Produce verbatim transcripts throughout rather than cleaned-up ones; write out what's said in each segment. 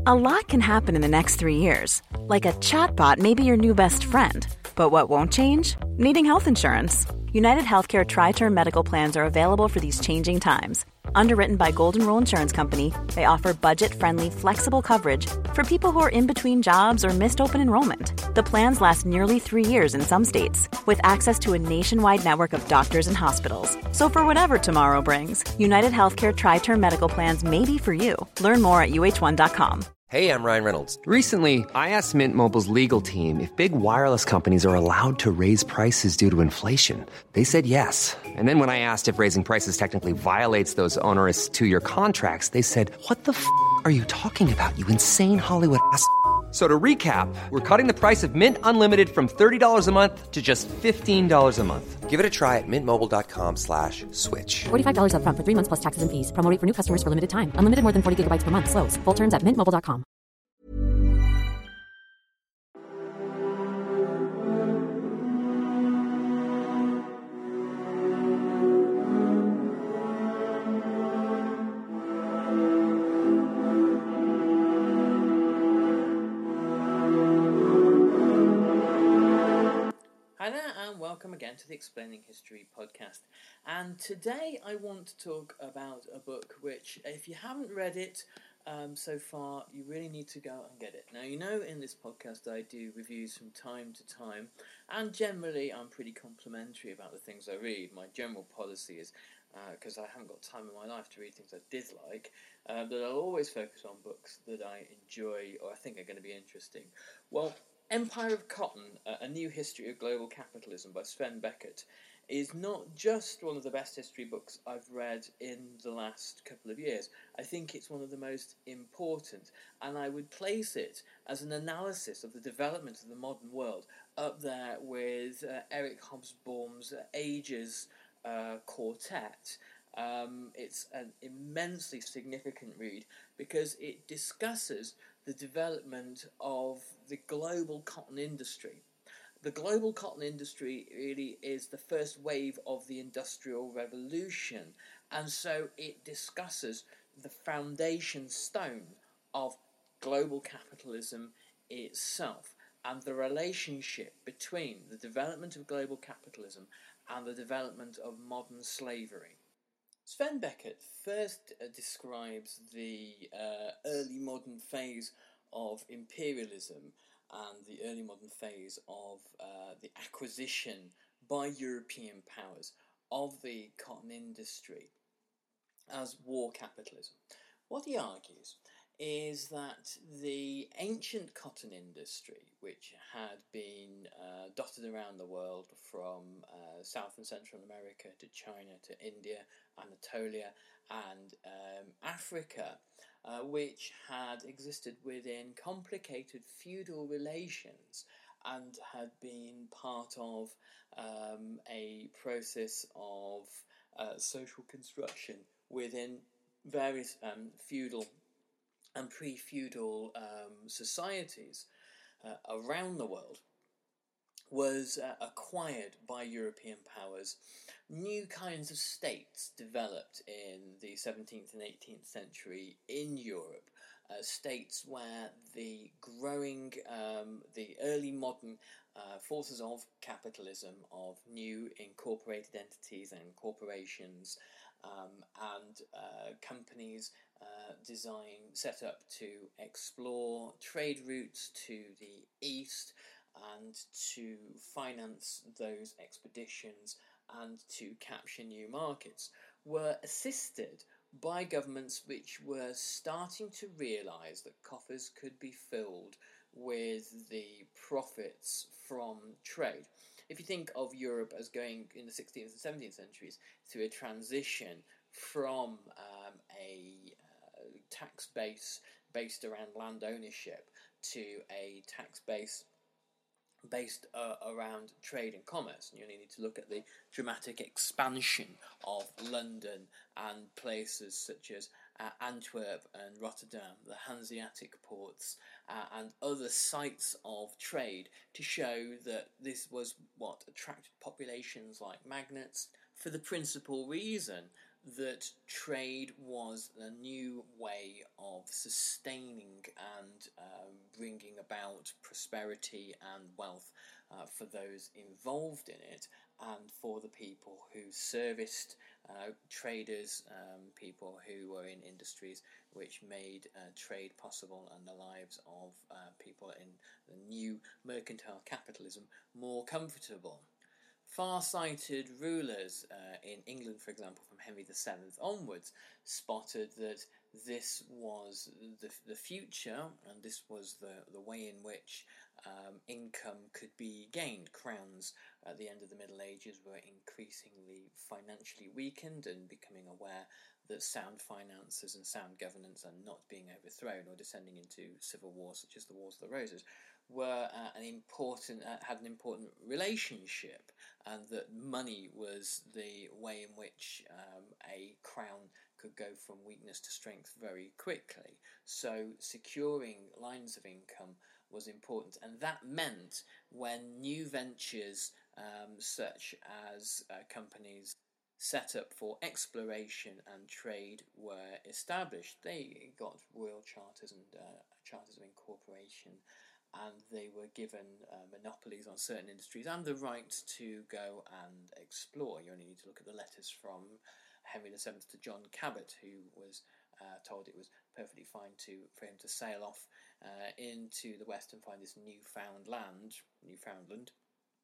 A lot can happen in the next three years. Like a chatbot may be your new best friend. But what won't change? Needing health insurance. United Healthcare Tri-Term Medical Plans are available for these changing times. Underwritten by Golden Rule Insurance Company, they offer budget-friendly, flexible coverage for people who are in between jobs or missed open enrollment. The plans last nearly three years in some states, with access to a nationwide network of doctors and hospitals. So for whatever tomorrow brings, United Healthcare Tri-Term Medical Plans may be for you. Learn more at U H one dot com. Hey, I'm Ryan Reynolds. Recently, I asked Mint Mobile's legal team if big wireless companies are allowed to raise prices due to inflation. They said yes. And then when I asked if raising prices technically violates those onerous two-year contracts, they said, what the f*** are you talking about, you insane Hollywood ass f- So to recap, we're cutting the price of Mint Unlimited from thirty dollars a month to just fifteen dollars a month. Give it a try at mintmobile.com slash switch. forty-five dollars up front for three months plus taxes and fees. Promo rate for new customers for limited time. Unlimited more than forty gigabytes per month. Slows full terms at mint mobile dot com. Hi there and welcome again to the Explaining History podcast. And today I want to talk about a book which, if you haven't read it um, so far, you really need to go and get it. Now, you know in this podcast I do reviews from time to time, and generally I'm pretty complimentary about the things I read. My general policy is, because uh, I haven't got time in my life to read things I dislike, uh, that I'll always focus on books that I enjoy or I think are going to be interesting. Well, Empire of Cotton, A New History of Global Capitalism by Sven Beckert is not just one of the best history books I've read in the last couple of years. I think it's one of the most important, and I would place it as an analysis of the development of the modern world up there with uh, Eric Hobsbawm's Ages uh, Quartet. Um, it's an immensely significant read because it discusses the development of the global cotton industry. The global cotton industry really is the first wave of the Industrial Revolution, and so it discusses the foundation stone of global capitalism itself and the relationship between the development of global capitalism and the development of modern slavery. Sven Beckert first uh, describes the uh, early modern phase of imperialism and the early modern phase of uh, the acquisition by European powers of the cotton industry as war capitalism. What he argues is that the ancient cotton industry, which had been uh, dotted around the world from uh, South and Central America to China to India, Anatolia and um, Africa, uh, which had existed within complicated feudal relations and had been part of um, a process of uh, social construction within various um, feudal and pre-feudal um, societies uh, around the world, was uh, acquired by European powers. New kinds of states developed in the seventeenth and eighteenth century in Europe, uh, states where the growing, um, the early modern uh, forces of capitalism, of new incorporated entities and corporations um, and uh, companies Uh, design set up to explore trade routes to the east and to finance those expeditions and to capture new markets, were assisted by governments which were starting to realise that coffers could be filled with the profits from trade. If you think of Europe as going in the sixteenth and seventeenth centuries through a transition from um, a tax base based around land ownership to a tax base based uh, around trade and commerce. And you only need to look at the dramatic expansion of London and places such as uh, Antwerp and Rotterdam, the Hanseatic ports, uh, and other sites of trade to show that this was what attracted populations like magnets, for the principal reason that trade was a new way of sustaining and um, bringing about prosperity and wealth uh, for those involved in it, and for the people who serviced uh, traders, um, people who were in industries which made uh, trade possible and the lives of uh, people in the new mercantile capitalism more comfortable. Far-sighted rulers uh, in England, for example, from Henry the Seventh onwards, spotted that this was the, the future, and this was the, the way in which um, income could be gained. Crowns at the end of the Middle Ages were increasingly financially weakened and becoming aware that sound finances and sound governance are not being overthrown or descending into civil wars such as the Wars of the Roses, were uh, an important uh, had an important relationship, and that money was the way in which um, a crown could go from weakness to strength very quickly. So securing lines of income was important, and that meant when new ventures um, such as uh, companies set up for exploration and trade were established, they got royal charters and uh, charters of incorporation, and they were given uh, monopolies on certain industries and the right to go and explore. You only need to look at the letters from Henry the Seventh to John Cabot, who was uh, told it was perfectly fine to for him to sail off uh, into the west and find this newfound land, Newfoundland,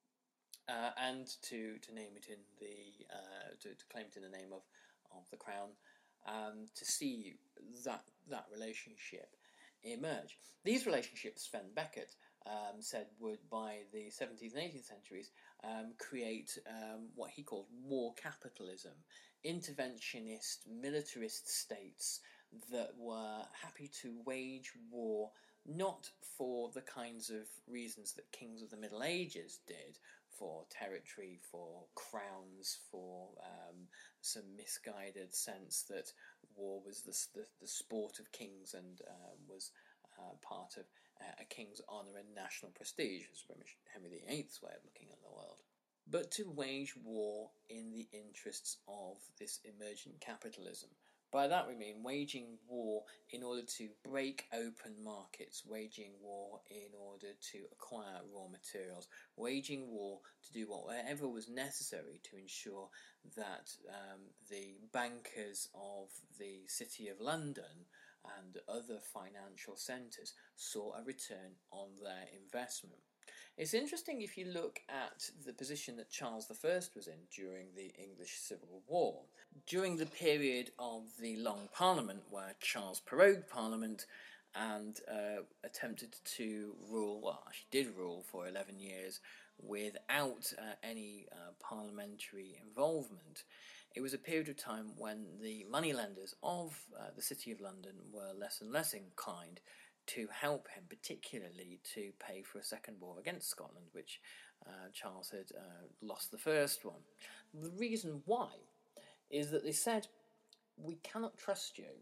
uh, and to, to name it in the uh, to, to claim it in the name of, of the crown, um, to see that that relationship emerge. These relationships, Sven Beckett um, said, would by the seventeenth and eighteenth centuries um, create um, what he called war capitalism, interventionist, militarist states that were happy to wage war not for the kinds of reasons that kings of the Middle Ages did, for territory, for crowns, for um, some misguided sense that war was the, the, the sport of kings and uh, was uh, part of uh, a king's honour and national prestige. It was very much Henry the Eighth's way of looking at the world. But to wage war in the interests of this emergent capitalism. By that we mean waging war in order to break open markets, waging war in order to acquire raw materials, waging war to do whatever was necessary to ensure that um, the bankers of the City of London and other financial centres saw a return on their investment. It's interesting if you look at the position that Charles the First was in during the English Civil War. During the period of the Long Parliament, where Charles prorogued Parliament and uh, attempted to rule, well, she did rule for eleven years without uh, any uh, parliamentary involvement, it was a period of time when the moneylenders of uh, the City of London were less and less inclined to help him, particularly to pay for a second war against Scotland, which uh, Charles had uh, lost the first one. The reason why is that they said, we cannot trust you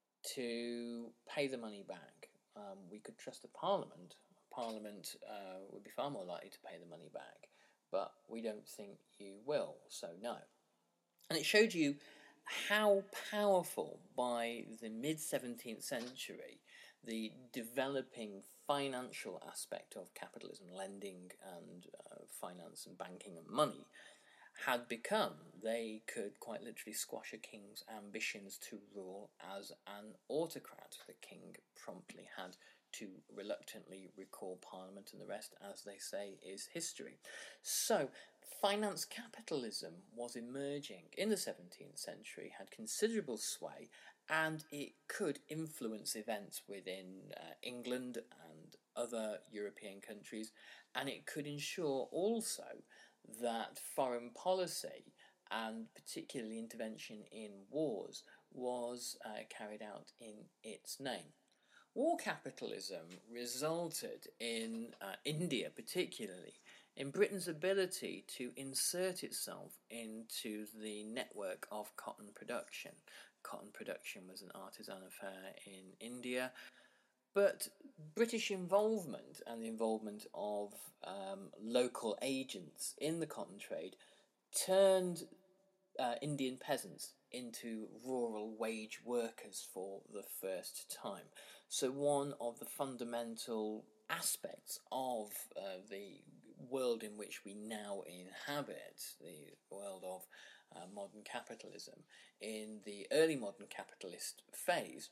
to pay the money back. Um, we could trust a parliament. A parliament uh, would be far more likely to pay the money back, but we don't think you will, so no. And it showed you how powerful, by the mid-seventeenth century, the developing financial aspect of capitalism, lending and uh, finance and banking and money, had become. They could quite literally squash a king's ambitions to rule as an autocrat. The king promptly had to reluctantly recall Parliament, and the rest, as they say, is history. So, finance capitalism was emerging in the seventeenth century, had considerable sway, and it could influence events within uh, England and other European countries, and it could ensure also that foreign policy, and particularly intervention in wars, was uh, carried out in its name. War capitalism resulted in uh, India particularly, in Britain's ability to insert itself into the network of cotton production. Cotton production was an artisan affair in India, but British involvement and the involvement of um, local agents in the cotton trade turned uh, Indian peasants into rural wage workers for the first time. So one of the fundamental aspects of uh, the world in which we now inhabit, the world of uh, modern capitalism, in the early modern capitalist phase,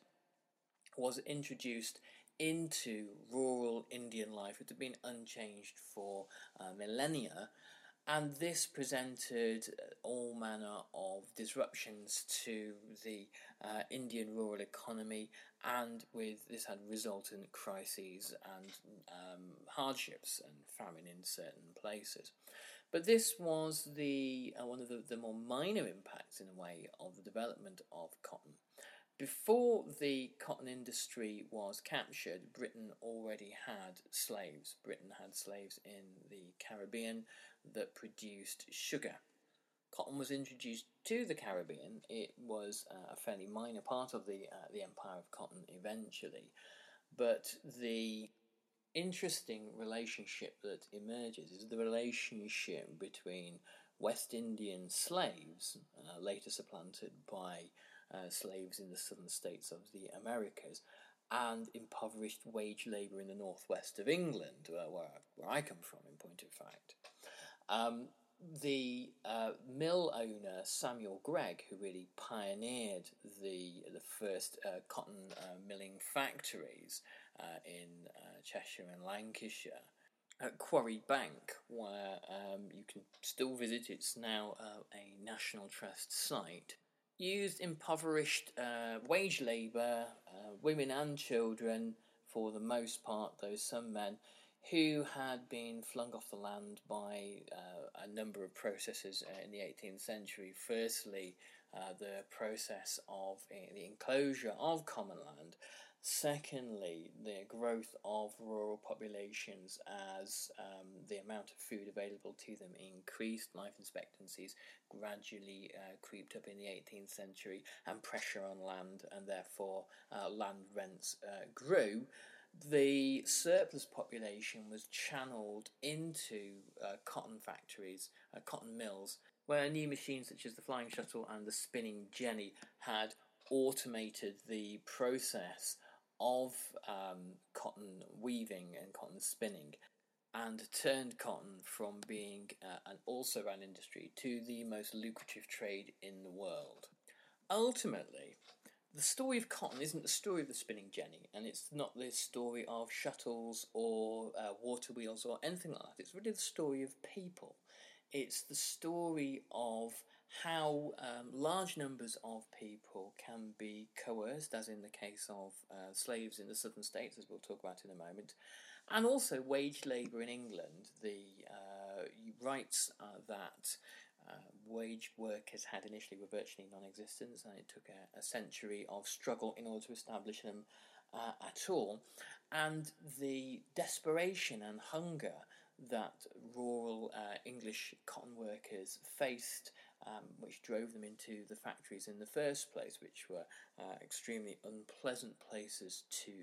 was introduced into rural Indian life. It had been unchanged for uh, millennia, and this presented all manner of disruptions to the uh, Indian rural economy, and with this had resultant crises and um, hardships and famine in certain places. But this was the uh, one of the, the more minor impacts, in a way, of the development of cotton. Before the cotton industry was captured, Britain already had slaves. Britain had slaves in the Caribbean that produced sugar. Cotton was introduced to the Caribbean. It was uh, a fairly minor part of the uh, the empire of cotton eventually, but the interesting relationship that emerges is the relationship between West Indian slaves, uh, later supplanted by uh, slaves in the southern states of the Americas, and impoverished wage labour in the northwest of England, uh, where, where I come from, in point of fact. Um, the uh, mill owner Samuel Gregg, who really pioneered the the first uh, cotton uh, milling factories uh, in uh, Cheshire and Lancashire, at Quarry Bank, where um, you can still visit. It's now uh, a National Trust site. Used impoverished uh, wage labour, uh, women and children, for the most part, though some men, who had been flung off the land by uh, a number of processes uh, in the eighteenth century. Firstly, uh, the process of uh, the enclosure of common land. Secondly, the growth of rural populations as um, the amount of food available to them increased. Life expectancies gradually uh, creeped up in the eighteenth century, and pressure on land, and therefore uh, land rents uh, grew. The surplus population was channeled into uh, cotton factories, uh, cotton mills, where new machines such as the flying shuttle and the spinning jenny had automated the process of um, cotton weaving and cotton spinning, and turned cotton from being uh, an also-ran industry to the most lucrative trade in the world. Ultimately, the story of cotton isn't the story of the spinning jenny, and it's not the story of shuttles or uh, water wheels or anything like that. It's really the story of people. It's the story of how um, large numbers of people can be coerced, as in the case of uh, slaves in the southern states, as we'll talk about in a moment, and also wage labour in England. The uh, rights uh, that uh, wage workers had initially were virtually non-existent, and it took a, a century of struggle in order to establish them uh, at all. And the desperation and hunger that rural uh, English cotton workers faced, um, which drove them into the factories in the first place, which were uh, extremely unpleasant places to.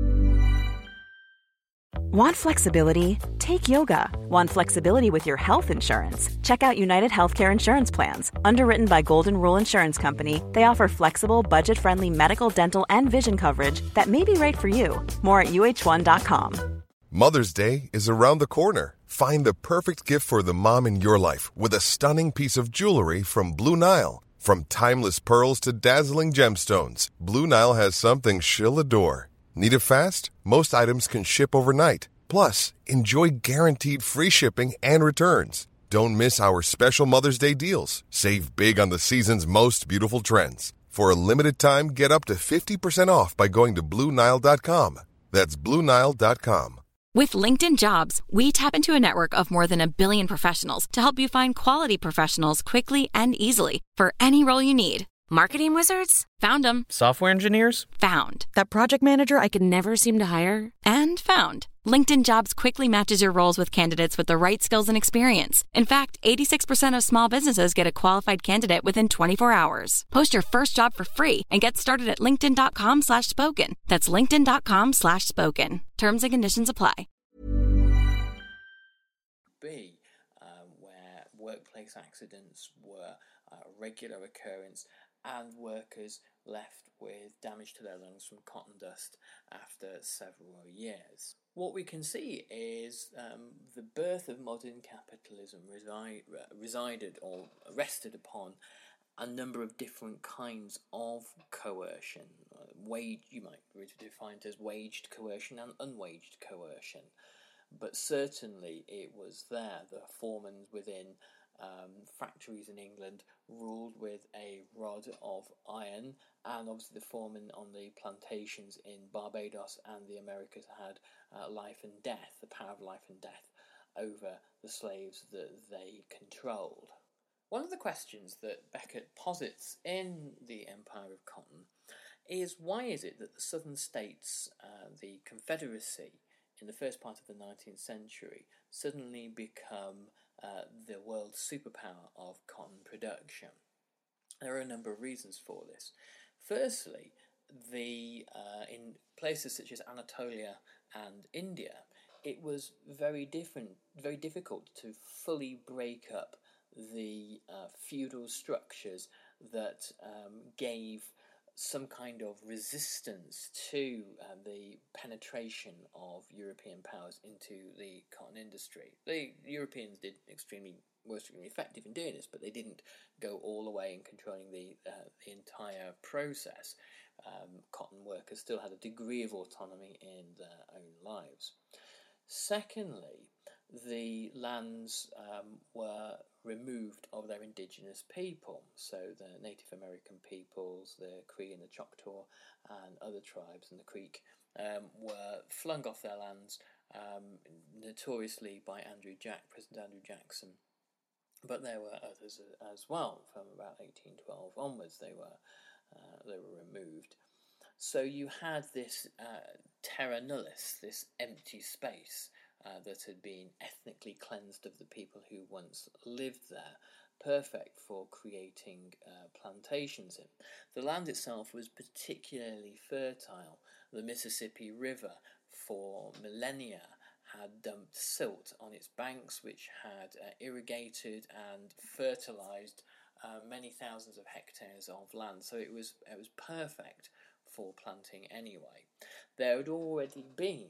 Want flexibility? Take yoga. Want flexibility with your health insurance? Check out United Healthcare Insurance Plans. Underwritten by Golden Rule Insurance Company, they offer flexible, budget-friendly medical, dental, and vision coverage that may be right for you. More at U H one dot com. Mother's Day is around the corner. Find the perfect gift for the mom in your life with a stunning piece of jewelry from Blue Nile. From timeless pearls to dazzling gemstones, Blue Nile has something she'll adore. Need it fast? Most items can ship overnight. Plus, enjoy guaranteed free shipping and returns. Don't miss our special Mother's Day deals. Save big on the season's most beautiful trends. For a limited time, get up to fifty percent off by going to Blue Nile dot com. That's Blue Nile dot com. With LinkedIn Jobs, we tap into a network of more than a billion professionals to help you find quality professionals quickly and easily for any role you need. Marketing wizards? Found them. Software engineers? Found. That project manager I could never seem to hire? And found. LinkedIn Jobs quickly matches your roles with candidates with the right skills and experience. In fact, eighty-six percent of small businesses get a qualified candidate within twenty-four hours. Post your first job for free and get started at linkedin.com slash spoken. That's linkedin.com slash spoken. Terms and conditions apply. B, uh, where workplace accidents were a regular occurrence, and workers left with damage to their lungs from cotton dust after several years. What we can see is um, the birth of modern capitalism resi- resided or rested upon a number of different kinds of coercion. Uh, wage, you might define it as waged coercion and unwaged coercion, but certainly it was there. The foremen within um, factories in England ruled with a rod of iron, and obviously the foremen on the plantations in Barbados and the Americas had uh, life and death, the power of life and death over the slaves that they controlled. One of the questions that Beckett posits in The Empire of Cotton is, why is it that the southern states, uh, the Confederacy, in the first part of the nineteenth century, suddenly become uh, the world superpower of cotton production? There are a number of reasons for this. Firstly, the uh, in places such as Anatolia and India, it was very different, very difficult to fully break up the uh, feudal structures that um, gave some kind of resistance to uh, the penetration of European powers into the cotton industry. The Europeans did extremely were extremely effective in doing this, but they didn't go all the way in controlling the, uh, the entire process. Um, cotton workers still had a degree of autonomy in their own lives. Secondly, the lands um, were removed of their indigenous people, so the Native American peoples, the Cree and the Choctaw and other tribes in the Creek um, were flung off their lands, um, notoriously by Andrew Jack, President Andrew Jackson, but there were others as well. From about eighteen twelve onwards they were uh, they were removed. So you had this uh, terra nullis, this empty space uh, that had been ethnically cleansed of the people who once lived there, perfect for creating uh, plantations in. The land itself was particularly fertile. The Mississippi River, for millennia, had dumped silt on its banks, which had uh, irrigated and fertilised uh, many thousands of hectares of land. So it was it was perfect for planting anyway. There had already been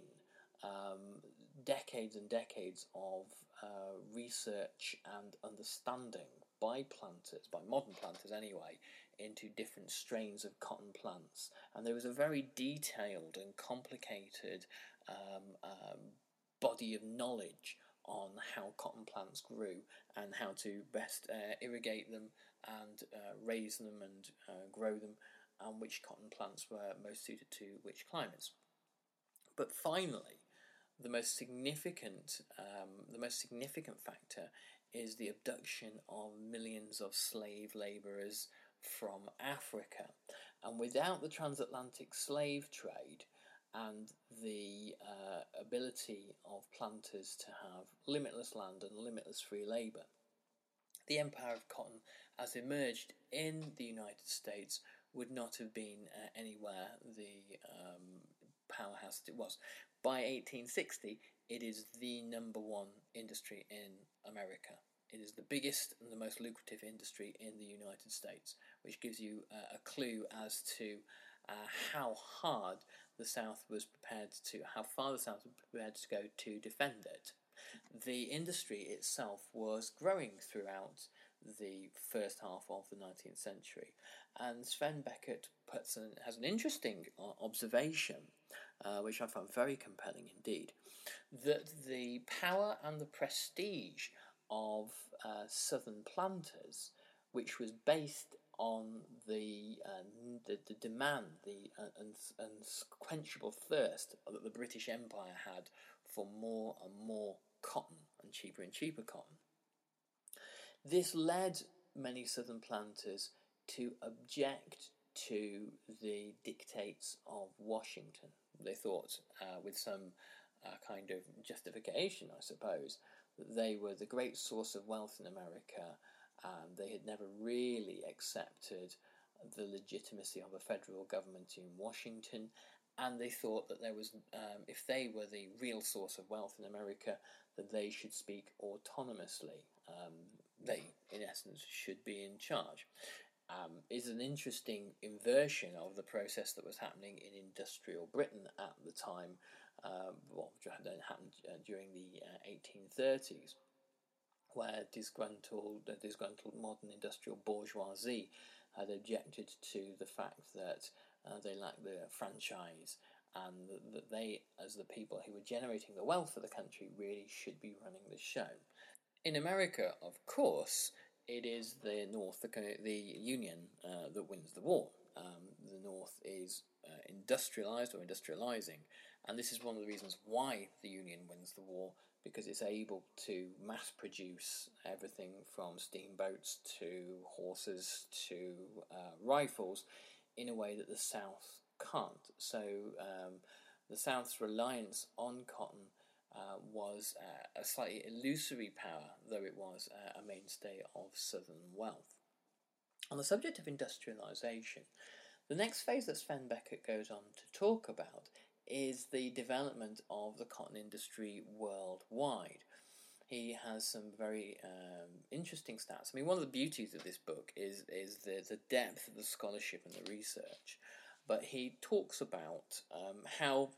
um, decades and decades of uh, research and understanding by planters, by modern planters anyway, into different strains of cotton plants. And there was a very detailed and complicated um, um, body of knowledge on how cotton plants grew and how to best uh, irrigate them and uh, raise them and uh, grow them, and which cotton plants were most suited to which climates. But finally, the most significant, um, the most significant factor is the abduction of millions of slave labourers from Africa. And without the transatlantic slave trade and the uh, ability of planters to have limitless land and limitless free labour, the Empire of Cotton, as emerged in the United States, would not have been uh, anywhere the um, powerhouse it was. By eighteen sixty, it is the number one industry in America. It is the biggest and the most lucrative industry in the United States, which gives you uh, a clue as to uh, how hard the South was prepared to, how far the South was prepared to go to defend it. The industry itself was growing throughout the first half of the nineteenth century, and Sven Beckett puts an, has an interesting observation, uh, which I found very compelling indeed, that the power and the prestige of uh, southern planters, which was based on the uh, the, the demand, the uh, unquenchable thirst that the British Empire had for more and more cotton and cheaper and cheaper cotton. This led many southern planters to object to the dictates of Washington. They thought, uh, with some uh, kind of justification, I suppose, that they were the great source of wealth in America, and they had never really accepted the legitimacy of a federal government in Washington, and they thought that there was, um, if they were the real source of wealth in America, that they should speak autonomously. Um, they, in essence, should be in charge. um, is an interesting inversion of the process that was happening in industrial Britain at the time, um, well, that happened uh, during the uh, eighteen thirties, where disgruntled, uh, disgruntled modern industrial bourgeoisie had objected to the fact that uh, they lacked the franchise, and that they, as the people who were generating the wealth for the country, really should be running the show. In America, of course, it is the North, the, the Union, uh, that wins the war. Um, the North is uh, industrialized or industrializing, and this is one of the reasons why the Union wins the war, because it's able to mass produce everything from steamboats to horses to uh, rifles in a way that the South can't. So um, the South's reliance on cotton uh, was uh, a slightly illusory power, though it was uh, a mainstay of Southern wealth. On the subject of industrialisation, the next phase that Sven Beckert goes on to talk about is the development of the cotton industry worldwide. He has some very um, interesting stats. I mean, one of the beauties of this book is is the, the depth of the scholarship and the research. But he talks about um, how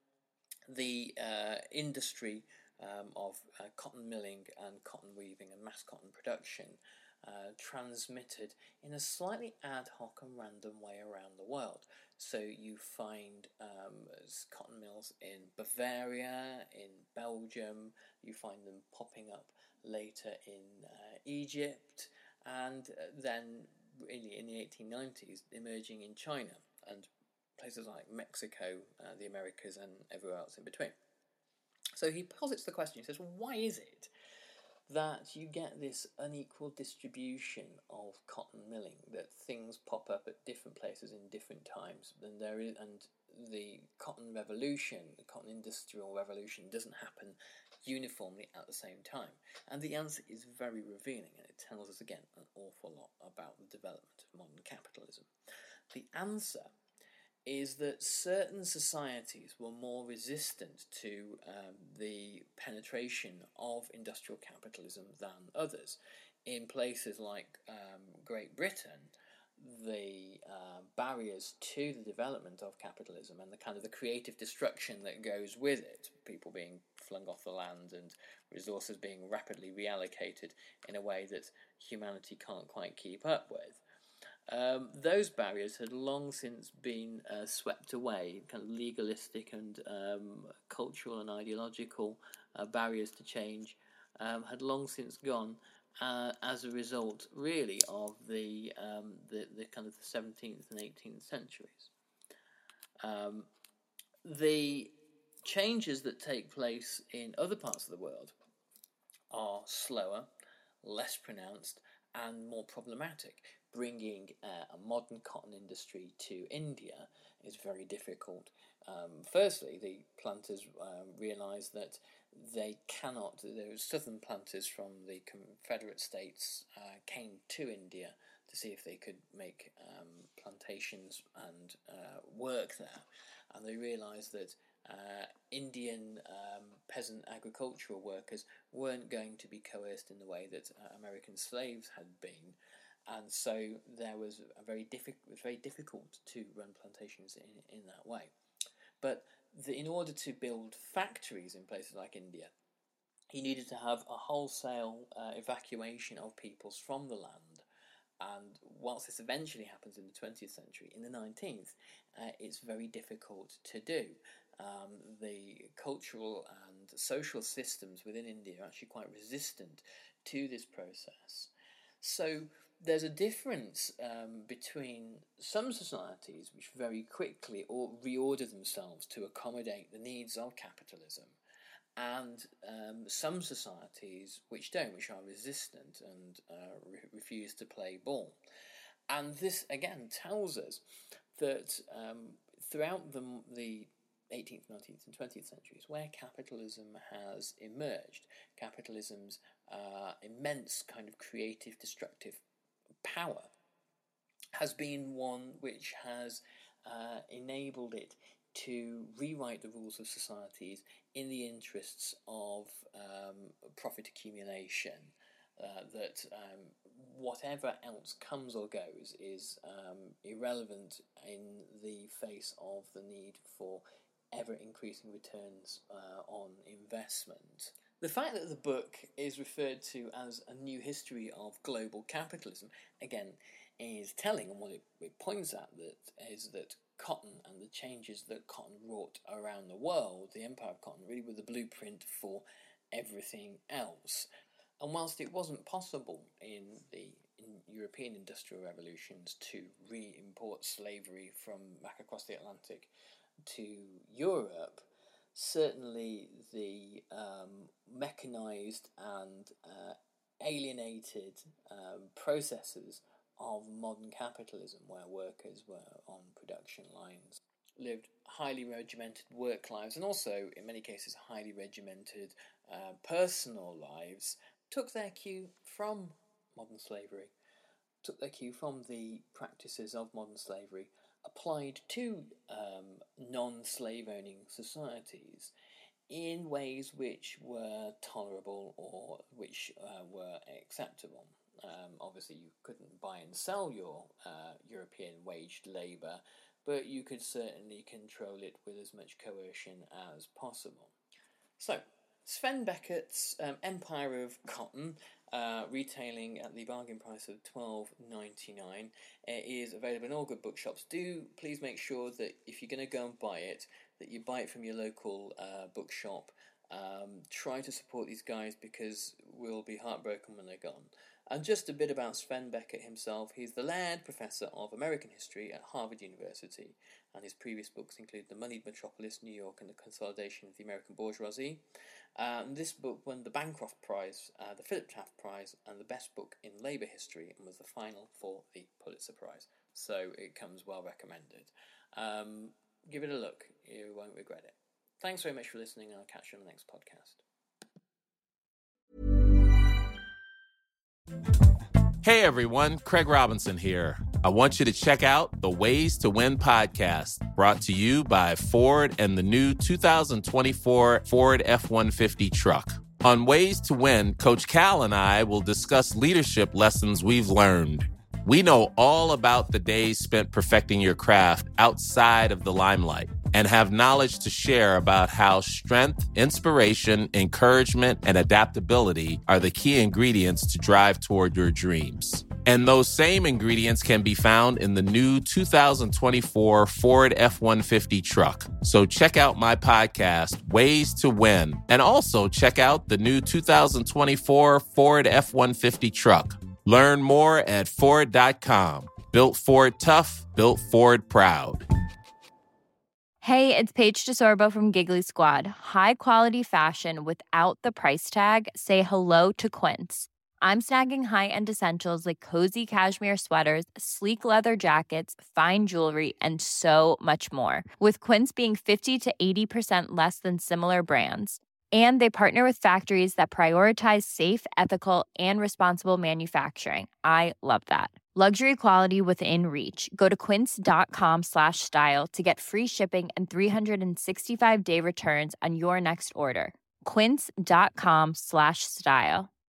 the uh, industry um, of uh, cotton milling and cotton weaving and mass cotton production uh, transmitted in a slightly ad hoc and random way around the world. So you find um, cotton mills in Bavaria, in Belgium, you find them popping up later in uh, Egypt, and then really in the eighteen nineties emerging in China and places like Mexico, uh, the Americas, and everywhere else in between. So he posits the question, he says, well, why is it that you get this unequal distribution of cotton milling, that things pop up at different places in different times, and there is, and the cotton revolution, the cotton industrial revolution doesn't happen uniformly at the same time? And the answer is very revealing, and it tells us again an awful lot about the development of modern capitalism. The answer is that certain societies were more resistant to um, the penetration of industrial capitalism than others. In places like um, Great Britain, the uh, barriers to the development of capitalism and the kind of the creative destruction that goes with it, people being flung off the land and resources being rapidly reallocated in a way that humanity can't quite keep up with, Um, those barriers had long since been uh, swept away. Kind of legalistic and um, cultural and ideological uh, barriers to change um, had long since gone uh, as a result, really, of the, um, the the kind of the seventeenth and eighteenth centuries. Um, the changes that take place in other parts of the world are slower, less pronounced, and more problematic. Bringing uh, a modern cotton industry to India is very difficult. Um, firstly, the planters um, realise that they cannot, the southern planters from the Confederate States uh, came to India to see if they could make um, plantations and uh, work there, and they realised that uh, Indian um, peasant agricultural workers weren't going to be coerced in the way that uh, American slaves had been. And so there was a very difficult, it was very difficult to run plantations in, in that way. But the, in order to build factories in places like India, he needed to have a wholesale uh, evacuation of peoples from the land. And whilst this eventually happens in the twentieth century, in the nineteenth, uh, it's very difficult to do. Um, the cultural and social systems within India are actually quite resistant to this process. So there's a difference um, between some societies which very quickly or reorder themselves to accommodate the needs of capitalism, and um, some societies which don't, which are resistant and uh, re- refuse to play ball. And this again tells us that um, throughout the, the eighteenth, nineteenth and twentieth centuries, where capitalism has emerged, capitalism's uh, immense kind of creative, destructive power has been one which has uh, enabled it to rewrite the rules of societies in the interests of um, profit accumulation, uh, that um, whatever else comes or goes is um, irrelevant in the face of the need for ever-increasing returns uh, on investment. The fact that the book is referred to as a new history of global capitalism, again, is telling, and what it, it points at that is that cotton and the changes that cotton wrought around the world, the empire of cotton, really were the blueprint for everything else. And whilst it wasn't possible in the in European industrial revolutions to re-import slavery from back across the Atlantic to Europe, certainly the um, mechanised and uh, alienated um, processes of modern capitalism, where workers were on production lines, lived highly regimented work lives, and also, in many cases, highly regimented uh, personal lives, took their cue from modern slavery, took their cue from the practices of modern slavery, applied to um, non-slave owning societies in ways which were tolerable or which uh, were acceptable. Um, obviously, you couldn't buy and sell your uh, European waged labour, but you could certainly control it with as much coercion as possible. So, Sven Beckert's um, Empire of Cotton, uh, retailing at the bargain price of twelve ninety-nine, uh, is available in all good bookshops. Do please make sure that if you're going to go and buy it, that you buy it from your local uh, bookshop. Um, try to support these guys because we'll be heartbroken when they're gone. And just a bit about Sven Beckert himself. He's the Laird Professor of American History at Harvard University, and his previous books include The Moneyed Metropolis, New York and the Consolidation of the American Bourgeoisie. Um, this book won the Bancroft Prize, uh, the Philip Taft Prize, and the Best Book in Labour History, and was the final for the Pulitzer Prize. So it comes well recommended. Um, give it a look. You won't regret it. Thanks very much for listening, and I'll catch you on the next podcast. Hey everyone, Craig Robinson here. I want you to check out the Ways to Win podcast, brought to you by Ford and the new two thousand twenty-four Ford F one fifty truck. On Ways to Win, Coach Cal and I will discuss leadership lessons we've learned. We know all about the days spent perfecting your craft outside of the limelight and have knowledge to share about how strength, inspiration, encouragement, and adaptability are the key ingredients to drive toward your dreams. And those same ingredients can be found in the new two thousand twenty-four Ford F one fifty truck. So check out my podcast, Ways to Win, and also check out the new two thousand twenty-four Ford F one fifty truck. Learn more at Ford dot com. Built Ford tough, built Ford proud. Hey, it's Paige DeSorbo from Giggly Squad. High quality fashion without the price tag. Say hello to Quince. I'm snagging high-end essentials like cozy cashmere sweaters, sleek leather jackets, fine jewelry, and so much more. With Quince being fifty to eighty percent less than similar brands. And they partner with factories that prioritize safe, ethical, and responsible manufacturing. I love that. Luxury quality within reach. Go to quince.com slash style to get free shipping and three sixty-five day returns on your next order. Quince.com slash style.